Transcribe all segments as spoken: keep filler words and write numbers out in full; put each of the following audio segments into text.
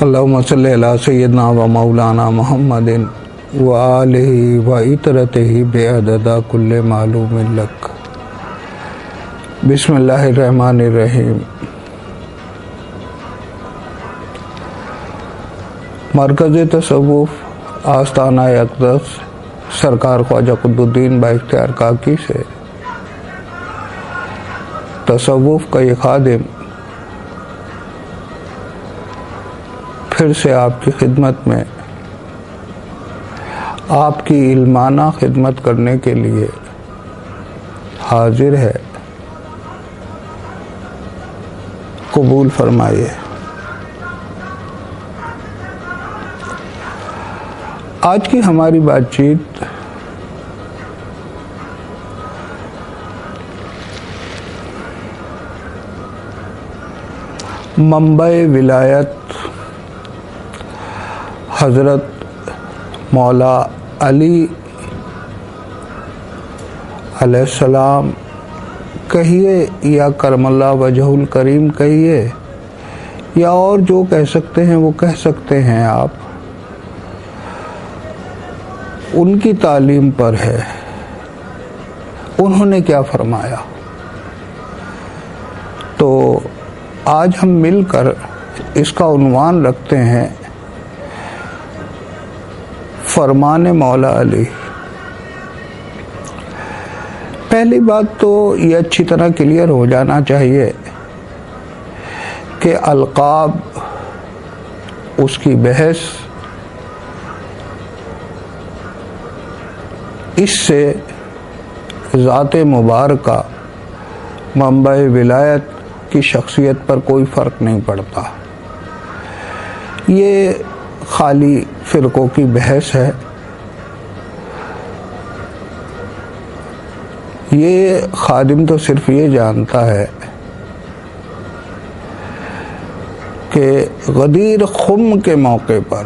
اللہم صلی علی سیدنا و مولانا محمد و آلہ و اطرتہ بعدد کل معلوم لک۔ بسم اللہ الرحمن الرحیم۔ مرکز تصوف آستانہ اقدس سرکار خواجہ قطب الدین با اختیار کاکی سے تصوف کا یہ خادم پھر سے آپ کی خدمت میں آپ کی علمانہ خدمت کرنے کے لیے حاضر ہے، قبول فرمائیے۔ آج کی ہماری بات چیت منبع ولایت حضرت مولا علی علیہ السلام کہیے یا کرم اللہ وجہ الکریم کہیے یا اور جو کہہ سکتے ہیں وہ کہہ سکتے ہیں آپ، ان کی تعلیم پر ہے۔ انہوں نے کیا فرمایا؟ تو آج ہم مل کر اس کا عنوان رکھتے ہیں فرمان مولا علی۔ پہلی بات تو یہ اچھی طرح کلیئر ہو جانا چاہیے کہ القاب، اس کی بحث، اس سے ذات مبارکہ منبع ولایت کی شخصیت پر کوئی فرق نہیں پڑتا۔ یہ خالی فرقوں کی بحث ہے۔ یہ خادم تو صرف یہ جانتا ہے کہ غدیر خم کے موقع پر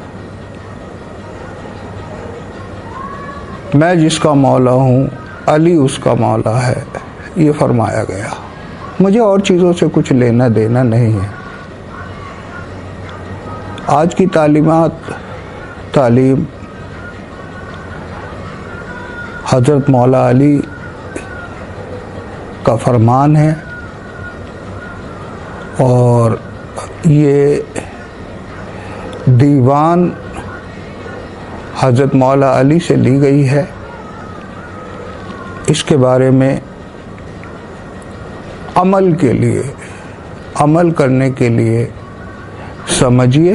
میں جس کا مولا ہوں علی اس کا مولا ہے، یہ فرمایا گیا۔ مجھے اور چیزوں سے کچھ لینا دینا نہیں ہے۔ آج کی تعلیمات تعلیم حضرت مولا علی کا فرمان ہے، اور یہ دیوان حضرت مولا علی سے لی گئی ہے۔ اس کے بارے میں عمل کے لیے عمل کرنے کے لیے سمجھیے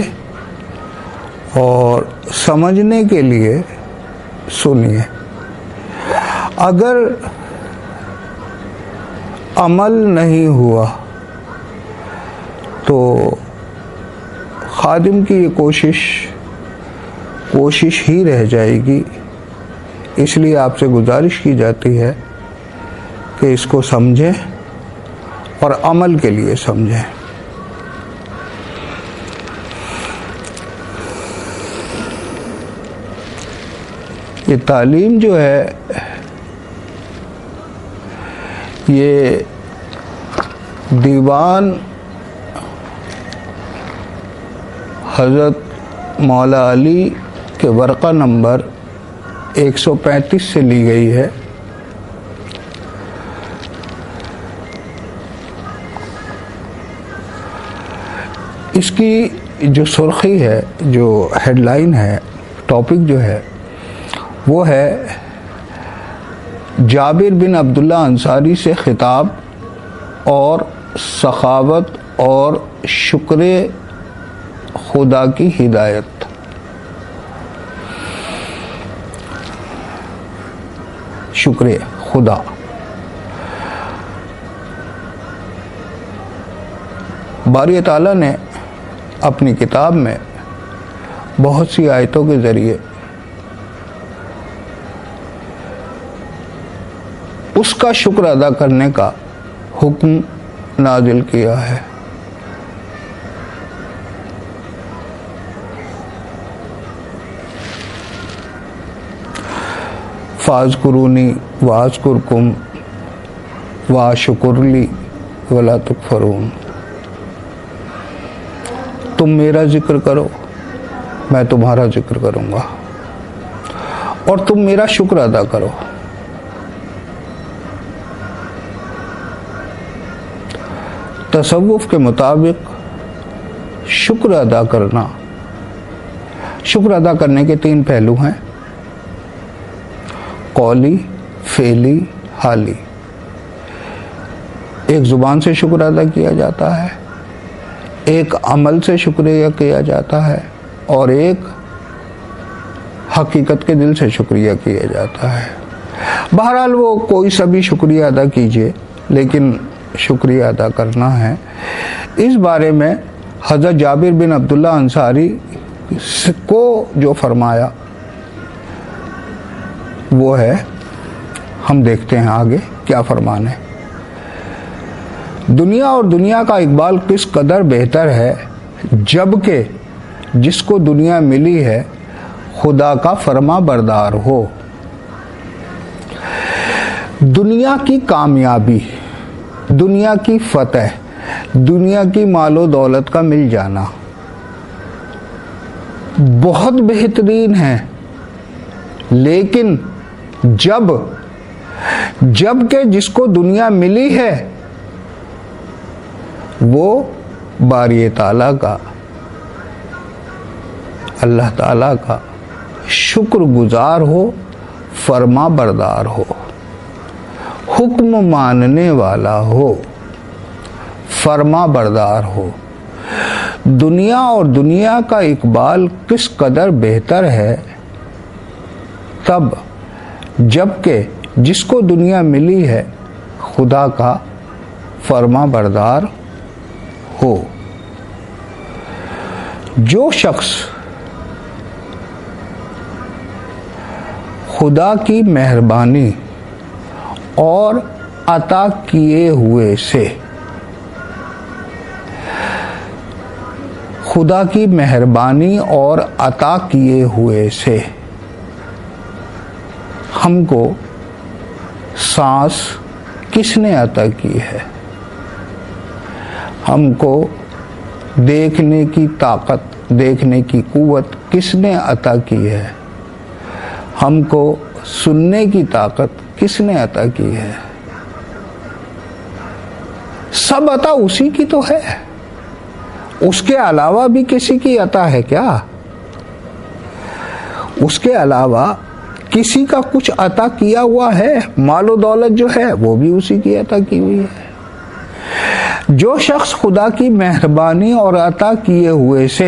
اور سمجھنے کے لیے سنیے۔ اگر عمل نہیں ہوا تو خادم کی یہ کوشش کوشش ہی رہ جائے گی۔ اس لیے آپ سے گزارش کی جاتی ہے کہ اس کو سمجھیں اور عمل کے لیے سمجھیں۔ یہ تعلیم جو ہے یہ دیوان حضرت مولا علی کے ورقہ نمبر ایک سو پینتیس سے لی گئی ہے۔ اس کی جو سرخی ہے، جو ہیڈ لائن ہے، ٹاپک جو ہے وہ ہے جابر بن عبداللہ انصاری سے خطاب اور سخاوت اور شکر خدا کی ہدایت۔ شکر خدا۔ باری تعالیٰ نے اپنی کتاب میں بہت سی آیتوں کے ذریعے اس کا شکر ادا کرنے کا حکم نازل کیا ہے۔ فاذکرونی واذکرکم واشکر لی ولا تکفرون۔ تم میرا ذکر کرو میں تمہارا ذکر کروں گا، اور تم میرا شکر ادا کرو۔ تصوف کے مطابق شکر ادا کرنا، شکر ادا کرنے کے تین پہلو ہیں، قولی، فعلی، حالی۔ ایک زبان سے شکر ادا کیا جاتا ہے، ایک عمل سے شکریہ کیا جاتا ہے، اور ایک حقیقت کے دل سے شکریہ کیا جاتا ہے۔ بہرحال وہ کوئی سا بھی شکریہ ادا کیجئے، لیکن شکریہ ادا کرنا ہے۔ اس بارے میں حضرت جابر بن عبداللہ انصاری کو جو فرمایا وہ ہے، ہم دیکھتے ہیں آگے کیا فرمان ہے۔ دنیا اور دنیا کا اقبال کس قدر بہتر ہے، جبکہ جس کو دنیا ملی ہے خدا کا فرما بردار ہو۔ دنیا کی کامیابی، دنیا کی فتح، دنیا کی مال و دولت کا مل جانا بہت بہترین ہے، لیکن جب جب کہ جس کو دنیا ملی ہے وہ باری تعالیٰ کا، اللہ تعالیٰ کا شکر گزار ہو، فرما بردار ہو، حکم ماننے والا ہو، فرما بردار ہو۔ دنیا اور دنیا کا اقبال کس قدر بہتر ہے، تب جبکہ جس کو دنیا ملی ہے خدا کا فرما بردار ہو۔ جو شخص خدا کی مہربانی اور عطا کیے ہوئے سے، خدا کی مہربانی اور عطا کیے ہوئے سے ہم کو سانس کس نے عطا کی ہے، ہم کو دیکھنے کی طاقت، دیکھنے کی قوت کس نے عطا کی ہے، ہم کو سننے کی طاقت کس نے عطا کی ہے؟ سب عطا اسی کی تو ہے، اس کے علاوہ بھی کسی کی عطا ہے کیا؟ اس کے علاوہ کسی کا کچھ عطا کیا ہوا ہے؟ مال و دولت جو ہے وہ بھی اسی کی عطا کی ہوئی ہے۔ جو شخص خدا کی مہربانی اور عطا کیے ہوئے سے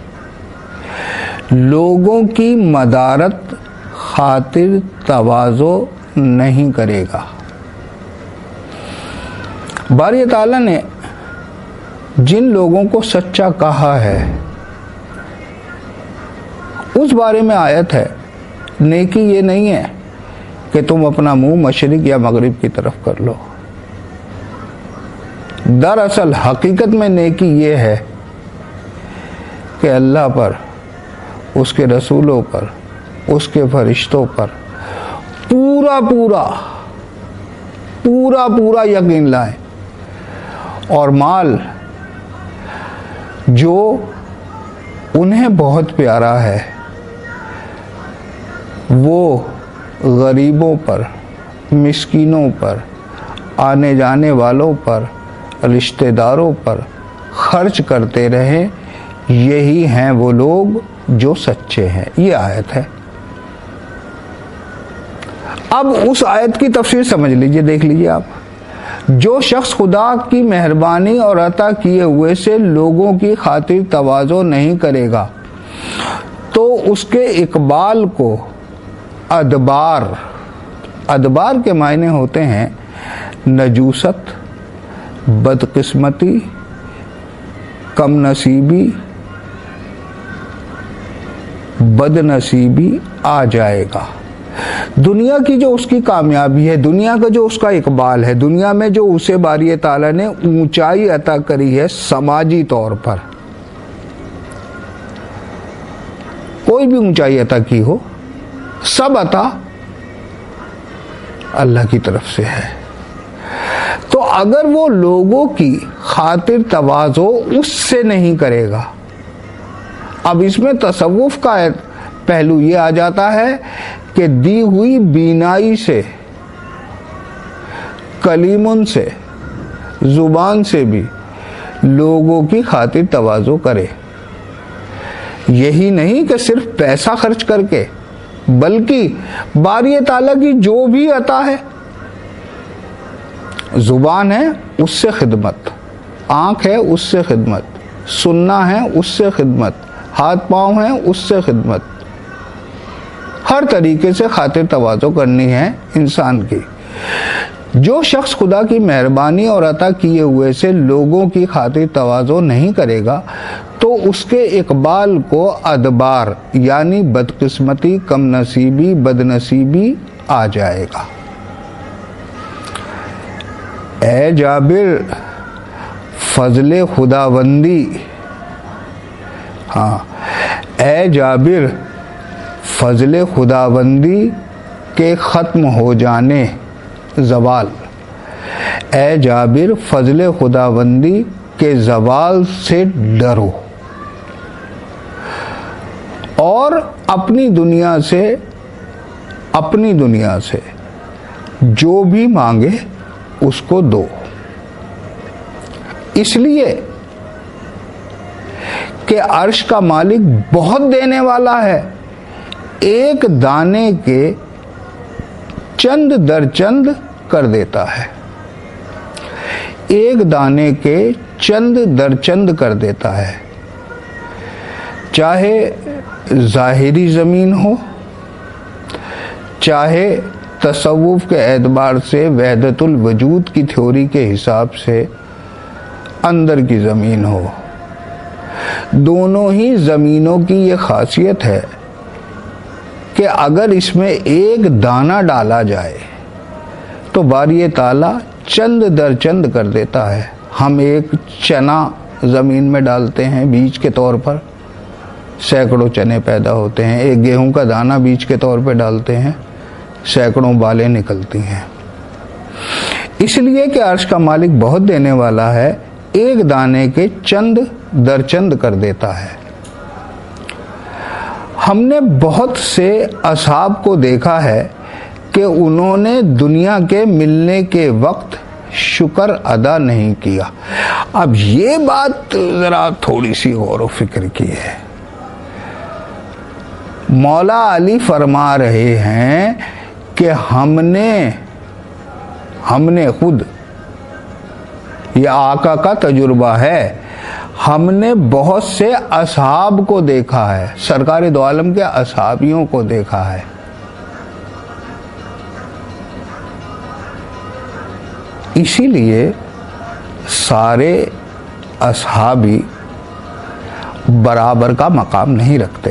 لوگوں کی مدارت خاطر تواضع نہیں کرے گا، باری تعالیٰ نے جن لوگوں کو سچا کہا ہے اس بارے میں آیت ہے، نیکی یہ نہیں ہے کہ تم اپنا منہ مشرق یا مغرب کی طرف کر لو۔ دراصل حقیقت میں نیکی یہ ہے کہ اللہ پر، اس کے رسولوں پر، اس کے فرشتوں پر پورا پورا پورا پورا یقین لائیں، اور مال جو انہیں بہت پیارا ہے وہ غریبوں پر، مسکینوں پر، آنے جانے والوں پر، رشتہ داروں پر خرچ کرتے رہیں، یہی ہیں وہ لوگ جو سچے ہیں۔ یہ آیت ہے۔ اب اس آیت کی تفسیر سمجھ لیجئے، دیکھ لیجئے آپ۔ جو شخص خدا کی مہربانی اور عطا کیے ہوئے سے لوگوں کی خاطر تواضع نہیں کرے گا تو اس کے اقبال کو ادبار، ادبار کے معنی ہوتے ہیں نجوست، بدقسمتی، کم نصیبی، بد نصیبی آ جائے گا۔ دنیا کی جو اس کی کامیابی ہے، دنیا کا جو اس کا اقبال ہے، دنیا میں جو اسے باری تعالیٰ نے اونچائی عطا کری ہے سماجی طور پر، کوئی بھی اونچائی عطا کی ہو، سب عطا اللہ کی طرف سے ہے۔ تو اگر وہ لوگوں کی خاطر تواضع اس سے نہیں کرے گا، اب اس میں تصوف کا پہلو یہ آ جاتا ہے کہ دی ہوئی بینائی سے، کلیمن سے، زبان سے بھی لوگوں کی خاطر تواضع کرے. یہی نہیں کہ صرف پیسہ خرچ کر کے، بلکہ باری تعالیٰ کی جو بھی عطا ہے، زبان ہے اس سے خدمت، آنکھ ہے اس سے خدمت، سننا ہے اس سے خدمت، ہاتھ پاؤں ہے اس سے خدمت، ہر طریقے سے خاطر تواضع کرنی ہے انسان کی. جو شخص خدا کی مہربانی اور عطا کیے ہوئے سے لوگوں کی خاطر تواضع نہیں کرے گا تو اس کے اقبال کو ادبار یعنی بدقسمتی، کم نصیبی، بد نصیبی آ جائے گا. اے جابر فضل خداوندی، ہاں اے جابر فضل خداوندی کے ختم ہو جانے، زوال، اے جابر فضل خداوندی کے زوال سے ڈرو اور اپنی دنیا سے اپنی دنیا سے جو بھی مانگے اس کو دو، اس لیے کہ عرش کا مالک بہت دینے والا ہے. ایک دانے کے چند در چند کر دیتا ہے، ایک دانے کے چند در چند کر دیتا ہے. چاہے ظاہری زمین ہو، چاہے تصوف کے اعتبار سے وحدت الوجود کی تھیوری کے حساب سے اندر کی زمین ہو، دونوں ہی زمینوں کی یہ خاصیت ہے کہ اگر اس میں ایک دانہ ڈالا جائے تو باری تعالیٰ چند در چند کر دیتا ہے. ہم ایک چنا زمین میں ڈالتے ہیں بیج کے طور پر، سینکڑوں چنے پیدا ہوتے ہیں. ایک گیہوں کا دانہ بیج کے طور پہ ڈالتے ہیں، سینکڑوں بالیں نکلتی ہیں. اس لیے کہ عرش کا مالک بہت دینے والا ہے، ایک دانے کے چند در چند کر دیتا ہے. ہم نے بہت سے اصحاب کو دیکھا ہے کہ انہوں نے دنیا کے ملنے کے وقت شکر ادا نہیں کیا. اب یہ بات ذرا تھوڑی سی غور و فکر کی ہے. مولا علی فرما رہے ہیں کہ ہم نے ہم نے خود، یہ آقا کا تجربہ ہے، ہم نے بہت سے اصحاب کو دیکھا ہے، سرکار دو عالم کے اصحابیوں کو دیکھا ہے. اسی لیے سارے اصحابی برابر کا مقام نہیں رکھتے.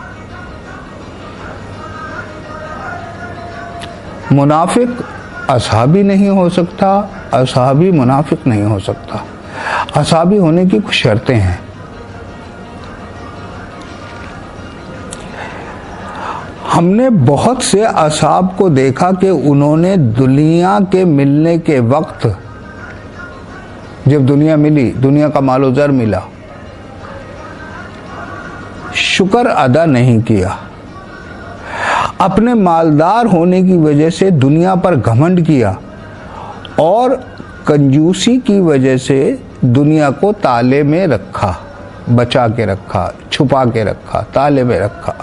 منافق اصحابی نہیں ہو سکتا، اصحابی منافق نہیں ہو سکتا. اصحابی ہونے کی کچھ شرطیں ہیں. ہم نے بہت سے اصحاب کو دیکھا کہ انہوں نے دنیا کے ملنے کے وقت، جب دنیا ملی، دنیا کا مال و زر ملا، شکر ادا نہیں کیا. اپنے مالدار ہونے کی وجہ سے دنیا پر گھمنڈ کیا اور کنجوسی کی وجہ سے دنیا کو تالے میں رکھا، بچا کے رکھا، چھپا کے رکھا، تالے میں رکھا.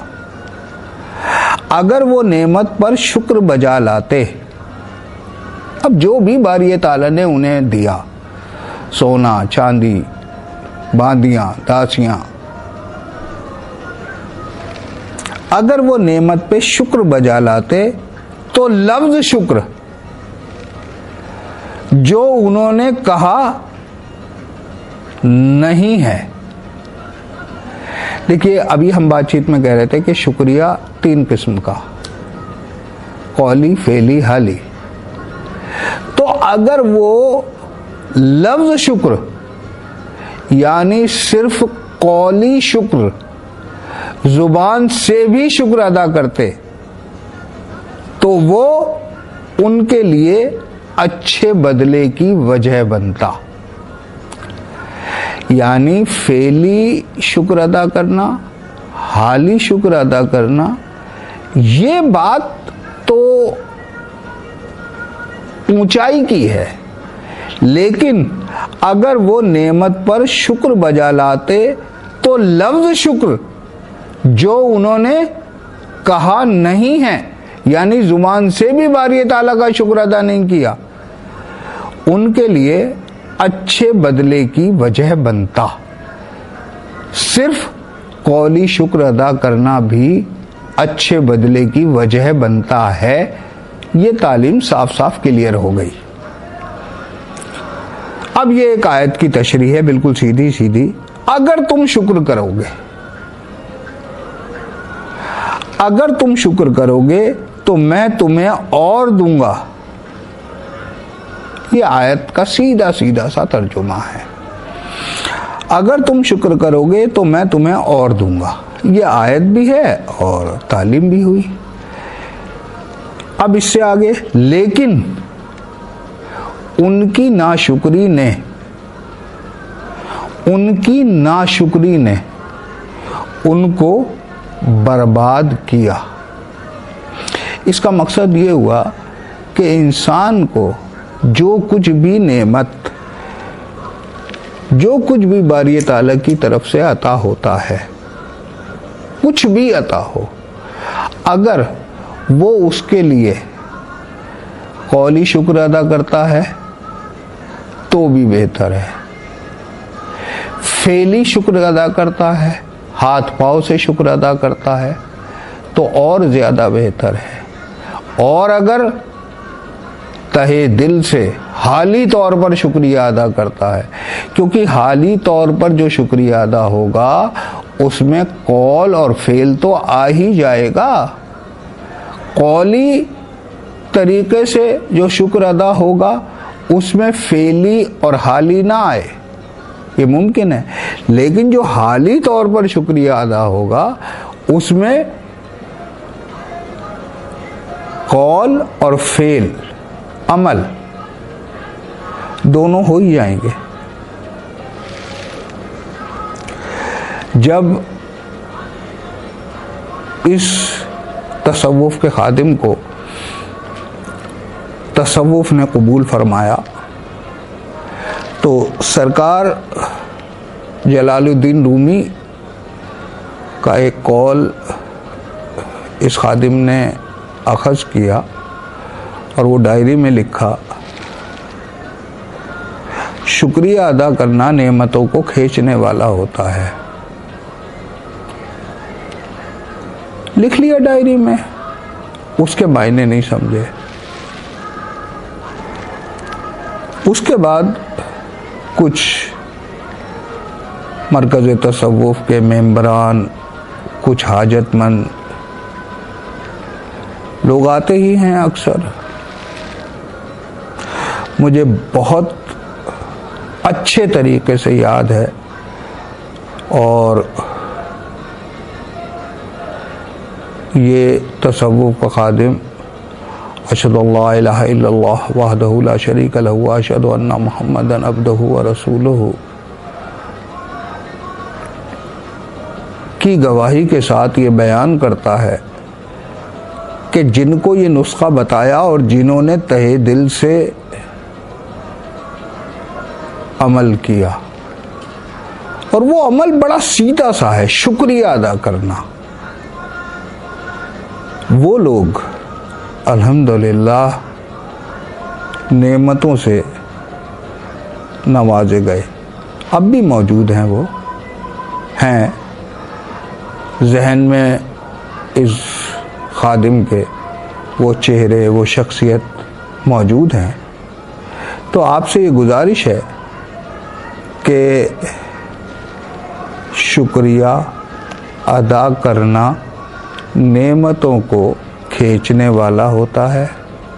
اگر وہ نعمت پر شکر بجا لاتے، اب جو بھی باری تعالیٰ نے انہیں دیا، سونا، چاندی، باندیاں، داسیاں، اگر وہ نعمت پہ شکر بجا لاتے تو لفظ شکر جو انہوں نے کہا نہیں ہے. دیکھیے ابھی ہم بات چیت میں کہہ رہے تھے کہ شکریہ تین قسم کا، قولی، فعلی، حالی. تو اگر وہ لفظ شکر یعنی صرف قولی شکر، زبان سے بھی شکر ادا کرتے تو وہ ان کے لیے اچھے بدلے کی وجہ بنتا. یعنی فعلی شکر ادا کرنا، حالی شکر ادا کرنا، یہ بات تو اونچائی کی ہے، لیکن اگر وہ نعمت پر شکر بجا لاتے تو لفظ شکر جو انہوں نے کہا نہیں ہے، یعنی زبان سے بھی باری تعالیٰ کا شکر ادا نہیں کیا، ان کے لیے اچھے بدلے کی وجہ بنتا۔ صرف قولی شکر ادا کرنا بھی اچھے بدلے کی وجہ بنتا ہے۔ یہ تعلیم صاف صاف کلیئر ہو گئی۔ اب یہ ایک آیت کی تشریح ہے، بالکل سیدھی سیدھی۔ اگر تم شکر کرو گے اگر تم شکر کرو گے تو میں تمہیں اور دوں گا۔ یہ آیت کا سیدھا سیدھا سا ترجمہ ہے۔ اگر تم شکر کرو گے تو میں تمہیں اور دوں گا، یہ آیت بھی ہے اور تعلیم بھی ہوئی۔ اب اس سے آگے، لیکن ان کی ناشکری نے ان کی ناشکری نے ان کو برباد کیا۔ اس کا مقصد یہ ہوا کہ انسان کو جو کچھ بھی نعمت، جو کچھ بھی باری تعالیٰ کی طرف سے عطا ہوتا ہے، کچھ بھی عطا ہو، اگر وہ اس کے لیے قولی شکر ادا کرتا ہے تو بھی بہتر ہے، فعلی شکر ادا کرتا ہے، ہاتھ پاؤں سے شکر ادا کرتا ہے تو اور زیادہ بہتر ہے، اور اگر تہے دل سے حالی طور پر شکریہ ادا کرتا ہے، کیونکہ حالی طور پر جو شکریہ ادا ہوگا اس میں قول اور فعل تو آ ہی جائے گا۔ قولی طریقے سے جو شکر ادا ہوگا اس میں فعلی اور حالی نہ آئے، یہ ممکن ہے، لیکن جو حالی طور پر شکریہ ادا ہوگا اس میں قول اور فعل، عمل دونوں ہو ہی جائیں گے۔ جب اس تصوف کے خادم کو تصوف نے قبول فرمایا تو سرکار جلال الدین رومی کا ایک قول اس خادم نے اخذ کیا اور وہ ڈائری میں لکھا، شکریہ ادا کرنا نعمتوں کو کھینچنے والا ہوتا ہے۔ لکھ لیا ڈائری میں، اس کے معنی نہیں سمجھے۔ اس کے بعد کچھ مرکز تصوف کے ممبران، کچھ حاجت مند لوگ آتے ہی ہیں اکثر، مجھے بہت اچھے طریقے سے یاد ہے، اور یہ تصوف کا خادم اشہد اللہ الہ الا اللہ وحدہ لا شریک لہ واشہد ان محمدا عبدہ ورسولہ کی گواہی کے ساتھ یہ بیان کرتا ہے کہ جن کو یہ نسخہ بتایا اور جنہوں نے تہہ دل سے عمل کیا، اور وہ عمل بڑا سیدھا سا ہے، شکریہ ادا کرنا، وہ لوگ الحمدللہ نعمتوں سے نوازے گئے، اب بھی موجود ہیں، وہ ہیں ذہن میں اس خادم کے وہ چہرے، وہ شخصیت موجود ہیں۔ تو آپ سے یہ گزارش ہے کہ شکریہ ادا کرنا نعمتوں کو کھینچنے والا ہوتا ہے۔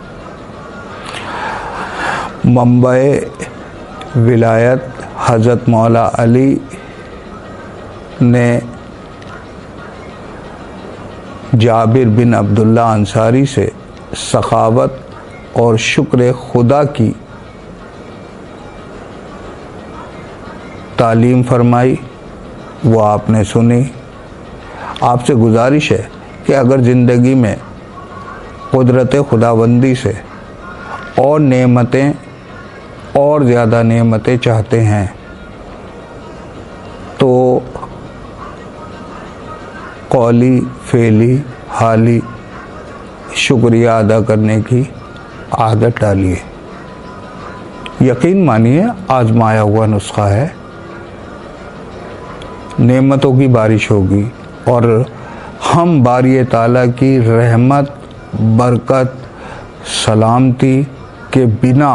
منبع ولایت حضرت مولا علی نے جابر بن عبداللہ انصاری سے سخاوت اور شکر خدا کی تعلیم فرمائی، وہ آپ نے سنی۔ آپ سے گزارش ہے کہ اگر زندگی میں قدرت خداوندی سے اور نعمتیں اور زیادہ نعمتیں چاہتے ہیں تو قولی فعلی حالی شکریہ ادا کرنے کی عادت ڈالیے. یقین مانیے آزمایا ہوا نسخہ ہے. نعمتوں کی بارش ہوگی اور ہم باری تعالیٰ کی رحمت برکت سلامتی کے بنا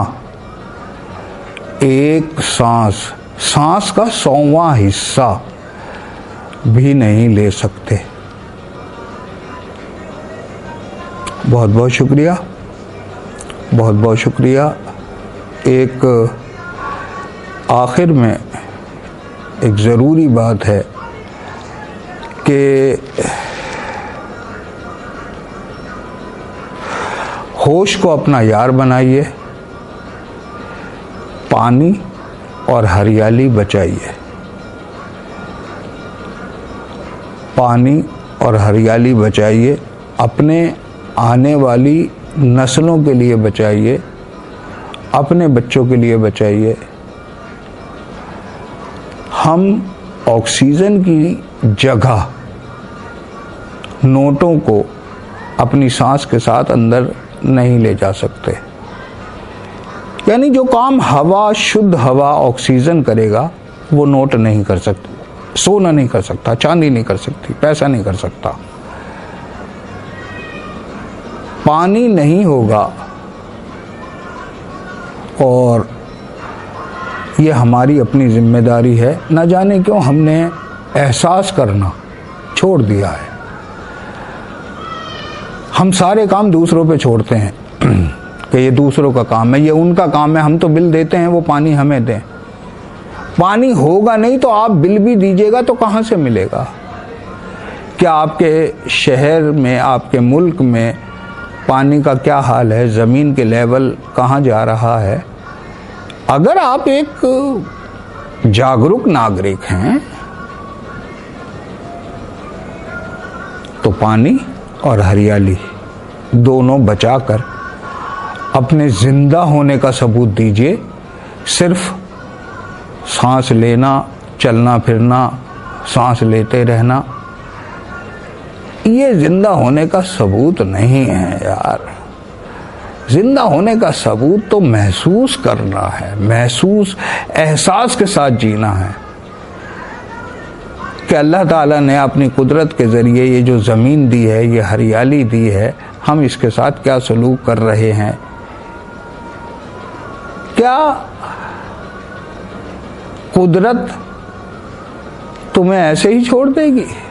ایک سانس سانس کا سوواں حصہ بھی نہیں لے سکتے. بہت بہت شکریہ بہت بہت شکریہ. ایک آخر میں ایک ضروری بات ہے کہ ہوش کو اپنا یار بنائیے, پانی اور ہریالی بچائیے. پانی اور ہریالی بچائیے, اپنے آنے والی نسلوں کے لیے بچائیے, اپنے بچوں کے لیے بچائیے. ہم آکسیجن کی جگہ نوٹوں کو اپنی سانس کے ساتھ اندر نہیں لے جا سکتے. یعنی جو کام ہوا شدھ ہوا آکسیجن کرے گا وہ نوٹ نہیں کر سکتا, سونا نہیں کر سکتا, چاندی نہیں کر سکتی, پیسہ نہیں کر سکتا. پانی نہیں ہوگا اور یہ ہماری اپنی ذمہ داری ہے. نہ جانے کیوں ہم نے احساس کرنا چھوڑ دیا ہے. ہم سارے کام دوسروں پہ چھوڑتے ہیں کہ یہ دوسروں کا کام ہے, یہ ان کا کام ہے, ہم تو بل دیتے ہیں, وہ پانی ہمیں دیں. پانی ہوگا نہیں تو آپ بل بھی دیجیے گا تو کہاں سے ملے گا؟ کیا آپ کے شہر میں, آپ کے ملک میں پانی کا کیا حال ہے؟ زمین کے لیول کہاں جا رہا ہے؟ اگر آپ ایک جاگروک ناگرک ہیں تو پانی اور ہریالی دونوں بچا کر اپنے زندہ ہونے کا ثبوت دیجیے. صرف سانس لینا, چلنا پھرنا, سانس لیتے رہنا یہ زندہ ہونے کا ثبوت نہیں ہے یار. زندہ ہونے کا ثبوت تو محسوس کرنا ہے, محسوس احساس کے ساتھ جینا ہے کہ اللہ تعالیٰ نے اپنی قدرت کے ذریعے یہ جو زمین دی ہے, یہ ہریالی دی ہے, ہم اس کے ساتھ کیا سلوک کر رہے ہیں. کیا قدرت تمہیں ایسے ہی چھوڑ دے گی؟